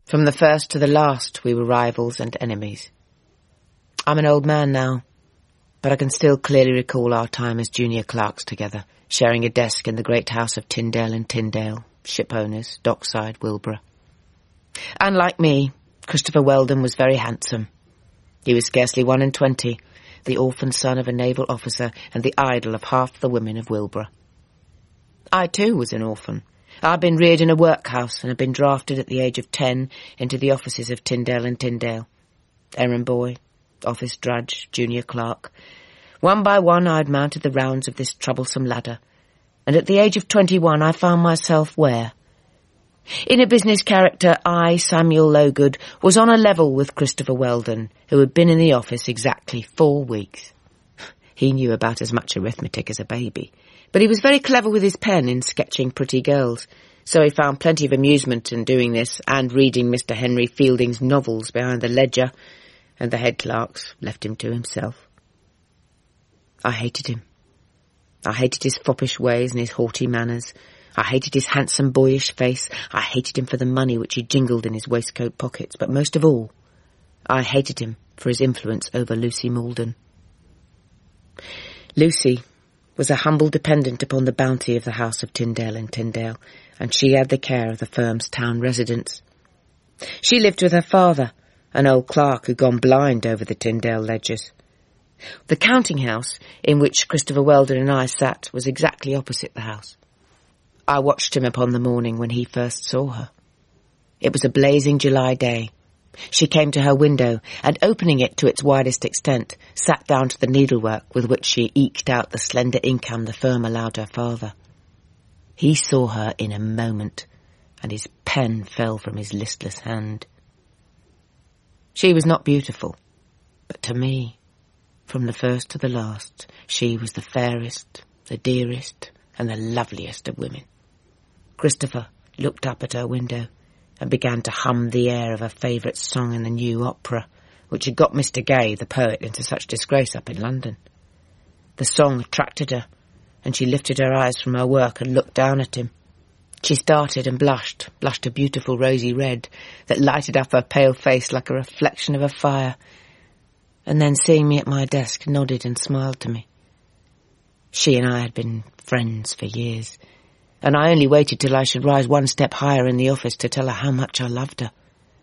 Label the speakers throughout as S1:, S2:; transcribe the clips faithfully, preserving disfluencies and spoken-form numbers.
S1: From the first to the last, we were rivals and enemies. I'm an old man now, but I can still clearly recall our time as junior clerks together, sharing a desk in the great house of Tyndale and Tyndale, ship owners, dockside, Wilborough. And like me, Christopher Weldon was very handsome. He was scarcely one and twenty, the orphan son of a naval officer and the idol of half the women of Wilborough. I too was an orphan. I'd been reared in a workhouse and had been drafted at the age of ten into the offices of Tyndale and Tyndale. Errand boy, office drudge, junior clerk. One by one I'd mounted the rounds of this troublesome ladder, and at the age of twenty-one I found myself where? In a business character, I, Samuel Logood, was on a level with Christopher Weldon, who had been in the office exactly four weeks. He knew about as much arithmetic as a baby, but he was very clever with his pen in sketching pretty girls, so he found plenty of amusement in doing this and reading Mister Henry Fielding's novels behind the ledger, and the head clerks left him to himself. I hated him. I hated his foppish ways and his haughty manners. I hated his handsome boyish face. I hated him for the money which he jingled in his waistcoat pockets, but most of all, I hated him for his influence over Lucy Malden. Lucy was a humble dependent upon the bounty of the house of Tyndale and Tyndale, and she had the care of the firm's town residence. She lived with her father, an old clerk who'd gone blind over the Tyndale ledgers. The counting house in which Christopher Weldon and I sat was exactly opposite the house. I watched him upon the morning when he first saw her. It was a blazing July day. She came to her window, and opening it to its widest extent, sat down to the needlework with which she eked out the slender income the firm allowed her father. He saw her in a moment, and his pen fell from his listless hand. She was not beautiful, but to me, from the first to the last, she was the fairest, the dearest, and the loveliest of women. Christopher looked up at her window and began to hum the air of a favourite song in the new opera, which had got Mister Gay, the poet, into such disgrace up in London. The song attracted her, and she lifted her eyes from her work and looked down at him. She started and blushed, blushed a beautiful rosy red that lighted up her pale face like a reflection of a fire, and then, seeing me at my desk, nodded and smiled to me. She and I had been friends for years, and I only waited till I should rise one step higher in the office to tell her how much I loved her.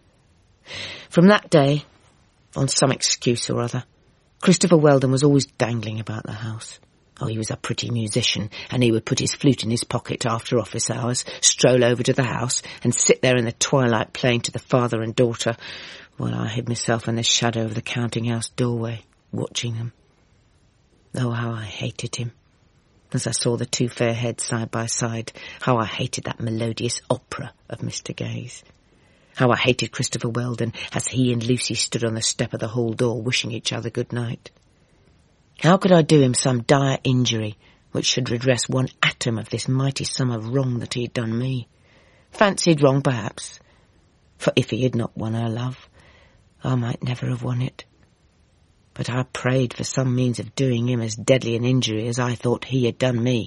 S1: From that day, on some excuse or other, Christopher Weldon was always dangling about the house. Oh, he was a pretty musician, and he would put his flute in his pocket after office hours, stroll over to the house, and sit there in the twilight playing to the father and daughter, while I hid myself in the shadow of the counting-house doorway, watching them. Oh, how I hated him. As I saw the two fair heads side by side, how I hated that melodious opera of Mister Gay's. How I hated Christopher Weldon as he and Lucy stood on the step of the hall door wishing each other good night. How could I do him some dire injury which should redress one atom of this mighty sum of wrong that he had done me? Fancied wrong, perhaps, for if he had not won her love, I might never have won it. But I prayed for some means of doing him as deadly an injury as I thought he had done me.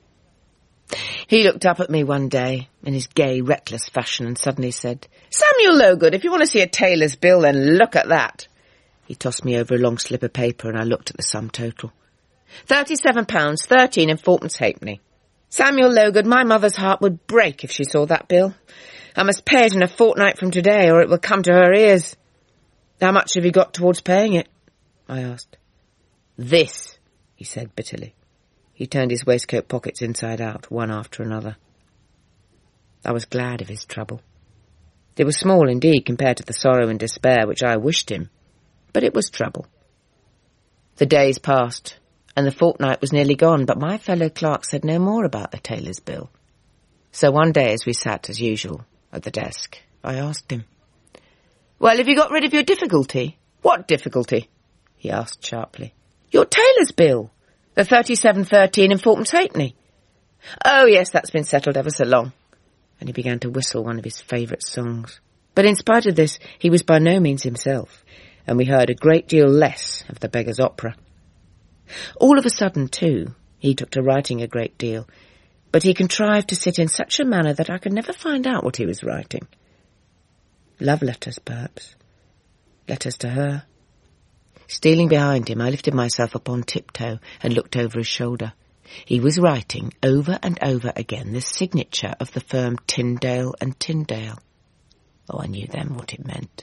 S1: He looked up at me one day in his gay, reckless fashion and suddenly said, "Samuel Logood, if you want to see a tailor's bill, then look at that." He tossed me over a long slip of paper and I looked at the sum total. Thirty-seven pounds, thirteen and fourpence halfpenny. Samuel Logood, my mother's heart would break if she saw that bill. I must pay it in a fortnight from today or it will come to her ears. How much have you got towards paying it? I asked. This, he said bitterly. He turned his waistcoat pockets inside out, one after another. I was glad of his trouble. It was small indeed compared to the sorrow and despair which I wished him, but it was trouble. The days passed, and the fortnight was nearly gone, but my fellow clerk said no more about the tailor's bill. So one day, as we sat as usual at the desk, I asked him, "Well, have you got rid of your difficulty?" "What difficulty?" he asked sharply. "Your tailor's bill. The thirty-seven thirteen and fourpence halfpenny." "Oh, yes, that's been settled ever so long." And he began to whistle one of his favourite songs. But in spite of this, he was by no means himself, and we heard a great deal less of the Beggar's Opera. All of a sudden, too, he took to writing a great deal, but he contrived to sit in such a manner that I could never find out what he was writing. Love letters, perhaps. Letters to her. Stealing behind him, I lifted myself up on tiptoe and looked over his shoulder. He was writing over and over again the signature of the firm Tyndale and Tyndale. Oh, I knew then what it meant.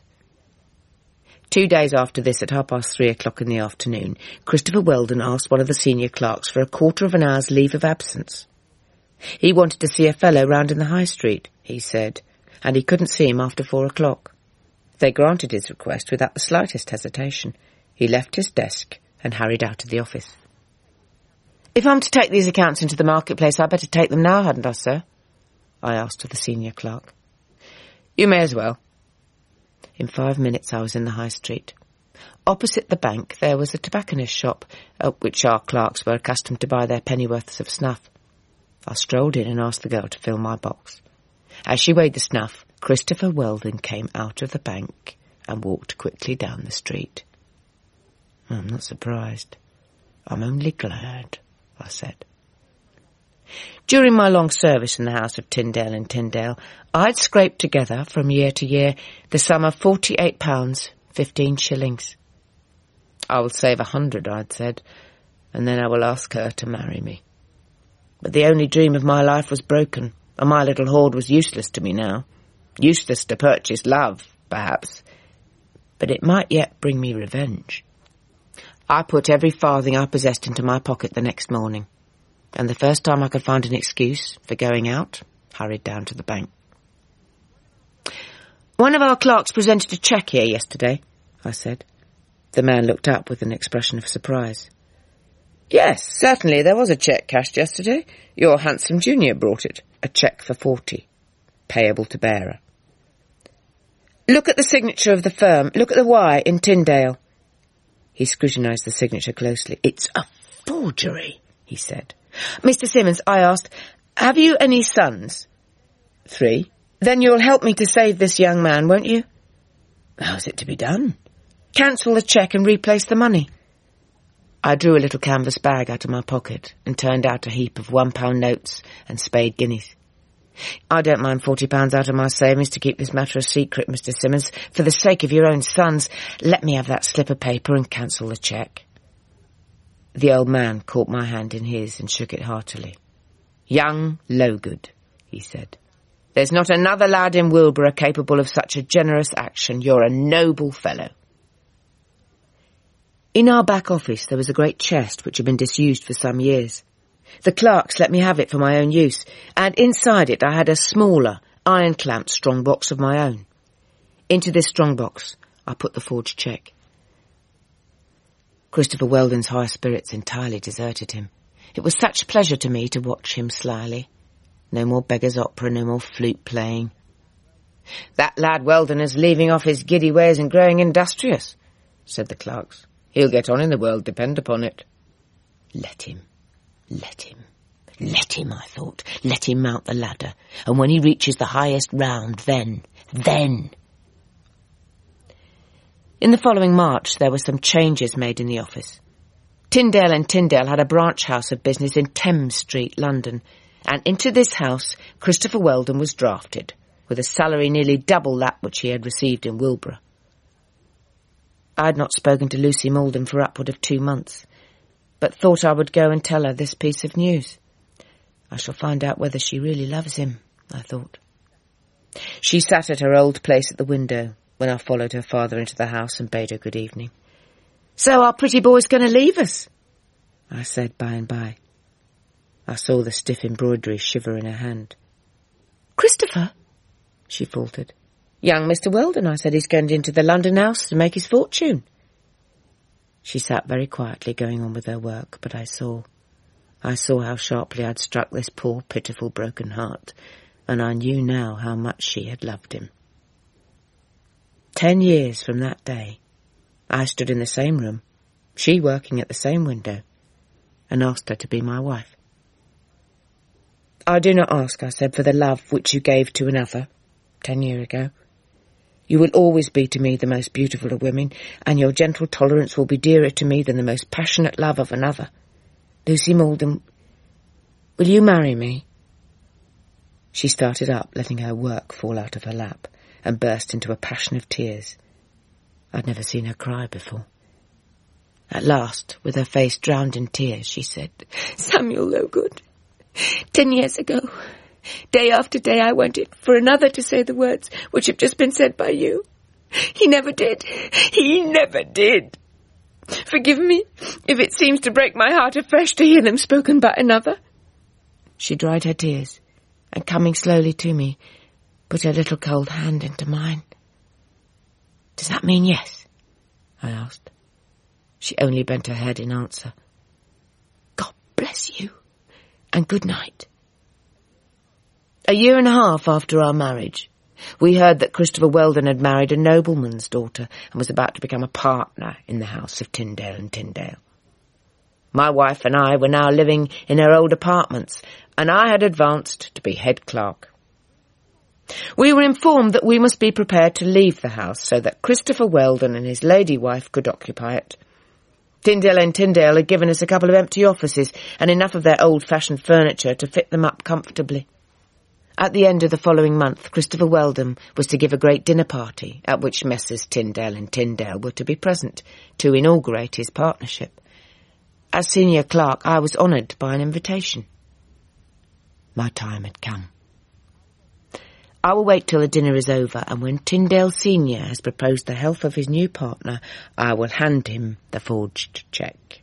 S1: Two days after this, at half past three o'clock in the afternoon, Christopher Weldon asked one of the senior clerks for a quarter of an hour's leave of absence. He wanted to see a fellow round in the High Street, he said, and he couldn't see him after four o'clock. They granted his request without the slightest hesitation. He left his desk and hurried out of the office. "If I'm to take these accounts into the marketplace, I'd better take them now, hadn't I, sir?" I asked of the senior clerk. "You may as well." In five minutes I was in the High Street. Opposite the bank there was a tobacconist's shop, at which our clerks were accustomed to buy their pennyworths of snuff. I strolled in and asked the girl to fill my box. As she weighed the snuff, Christopher Weldon came out of the bank and walked quickly down the street. "I'm not surprised. I'm only glad," I said. During my long service in the house of Tyndale and Tyndale, I'd scraped together, from year to year, the sum of forty-eight pounds, fifteen shillings. "I will save a hundred," I'd said, "and then I will ask her to marry me." But the only dream of my life was broken, and my little hoard was useless to me now. Useless to purchase love, perhaps, but it might yet bring me revenge. I put every farthing I possessed into my pocket the next morning, and the first time I could find an excuse for going out, hurried down to the bank. "One of our clerks presented a cheque here yesterday," I said. The man looked up with an expression of surprise. "Yes, certainly, there was a cheque cashed yesterday. Your handsome junior brought it. A cheque for forty, payable to bearer." "Look at the signature of the firm. Look at the Y in Tyndale." He scrutinised the signature closely. "It's a forgery," he said. "Mister Simmons," I asked, "have you any sons?" "Three." "Then you'll help me to save this young man, won't you?" "How's it to be done?" "Cancel the cheque and replace the money." I drew a little canvas bag out of my pocket and turned out a heap of one-pound notes and spade guineas. "I don't mind forty pounds out of my savings to keep this matter a secret, Mister Simmons. For the sake of your own sons, let me have that slip of paper and cancel the cheque." The old man caught my hand in his and shook it heartily. "Young Logood," he said, "there's not another lad in Wilborough capable of such a generous action. You're a noble fellow." In our back office there was a great chest which had been disused for some years. The clerks let me have it for my own use, and inside it I had a smaller, iron-clamped strong box of my own. Into this strong box I put the forged cheque. Christopher Weldon's high spirits entirely deserted him. It was such pleasure to me to watch him slyly. No more beggar's opera, no more flute playing. "That lad Weldon is leaving off his giddy ways and growing industrious," said the clerks. "He'll get on in the world, depend upon it." Let him. Let him. Let him, I thought. Let him mount the ladder. And when he reaches the highest round, then, then... In the following March, there were some changes made in the office. Tyndale and Tyndale had a branch house of business in Thames Street, London, and into this house Christopher Weldon was drafted, with a salary nearly double that which he had received in Wilborough. I had not spoken to Lucy Malden for upward of two months, but thought I would go and tell her this piece of news. I shall find out whether she really loves him, I thought. She sat at her old place at the window when I followed her father into the house and bade her good evening. "So our pretty boy's going to leave us?" I said by and by. I saw the stiff embroidery shiver in her hand. "Christopher?" she faltered. "Young Mister Weldon," I said. "He's going into the London house to make his fortune." She sat very quietly going on with her work, but I saw, I saw how sharply I'd struck this poor, pitiful, broken heart, and I knew now how much she had loved him. Ten years from that day, I stood in the same room, she working at the same window, and asked her to be my wife. "I do not ask," I said, "for the love which you gave to another ten years ago. You will always be to me the most beautiful of women, and your gentle tolerance will be dearer to me than the most passionate love of another. Lucy Malden, will you marry me?" She started up, letting her work fall out of her lap, and burst into a passion of tears. I'd never seen her cry before. At last, with her face drowned in tears, she said, "Samuel Logood, ten years ago, day after day I wanted for another to say the words which have just been said by you. He never did. He never did. Forgive me if it seems to break my heart afresh to hear them spoken by another." She dried her tears, and coming slowly to me, put her little cold hand into mine. "Does that mean yes?" I asked. She only bent her head in answer. "God bless you, and good night." A year and a half after our marriage, we heard that Christopher Weldon had married a nobleman's daughter and was about to become a partner in the house of Tyndale and Tyndale. My wife and I were now living in our old apartments, and I had advanced to be head clerk. We were informed that we must be prepared to leave the house so that Christopher Weldon and his lady wife could occupy it. Tyndale and Tyndale had given us a couple of empty offices and enough of their old-fashioned furniture to fit them up comfortably. At the end of the following month, Christopher Weldon was to give a great dinner party, at which Messrs Tyndale and Tyndale were to be present to inaugurate his partnership. As senior clerk, I was honoured by an invitation. My time had come. I will wait till the dinner is over, and when Tyndale Senior has proposed the health of his new partner, I will hand him the forged cheque.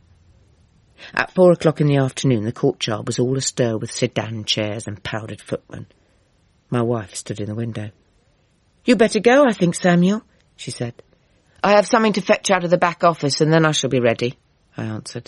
S1: At four o'clock in the afternoon, the courtyard was all astir with sedan chairs and powdered footmen. My wife stood in the window. "You'd better go, I think, Samuel," she said. "I have something to fetch out of the back office, and then I shall be ready," I answered.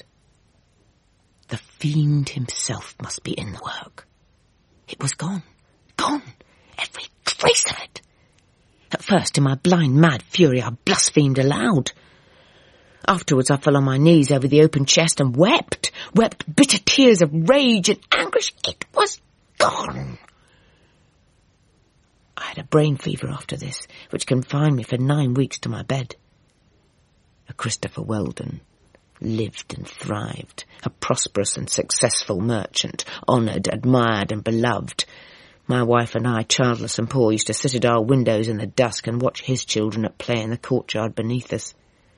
S1: The fiend himself must be in the work. It was gone. Gone. Every trace of it. At first, in my blind, mad fury, I blasphemed aloud. Afterwards, I fell on my knees over the open chest and wept, wept bitter tears of rage and anguish. It was gone. I had a brain fever after this, which confined me for nine weeks to my bed. A Christopher Weldon lived and thrived, a prosperous and successful merchant, honoured, admired and beloved. My wife and I, childless and poor, used to sit at our windows in the dusk and watch his children at play in the courtyard beneath us.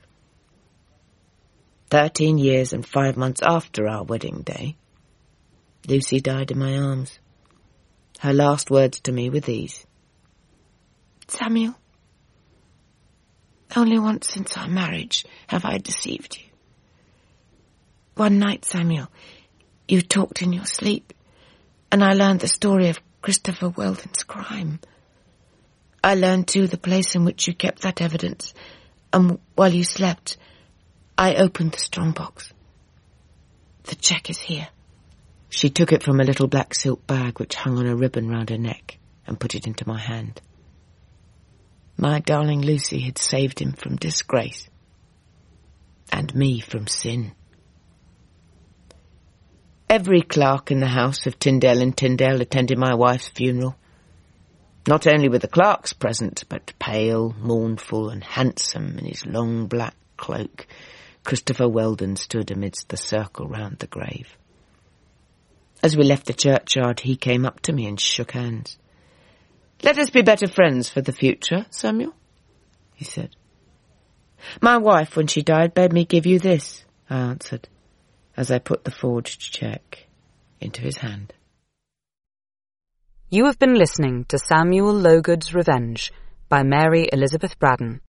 S1: Thirteen years and five months after our wedding day, Lucy died in my arms. Her last words to me were these: "Samuel, only once since our marriage have I deceived you. One night, Samuel, you talked in your sleep, and I learned the story of Christopher Weldon's crime. I learned, too, the place in which you kept that evidence, and while you slept, I opened the strong-box. The cheque is here." She took it from a little black silk bag which hung on a ribbon round her neck and put it into my hand. My darling Lucy had saved him from disgrace, and me from sin. Every clerk in the house of Tyndale and Tyndale attended my wife's funeral. Not only were the clerks present, but pale, mournful, and handsome in his long black cloak, Christopher Weldon stood amidst the circle round the grave. As we left the churchyard, he came up to me and shook hands. "Let us be better friends for the future, Samuel," he said. "My wife, when she died, bade me give you this," I answered, as I put the forged cheque into his hand.
S2: You have been listening to Samuel Logood's Revenge by Mary Elizabeth Braddon.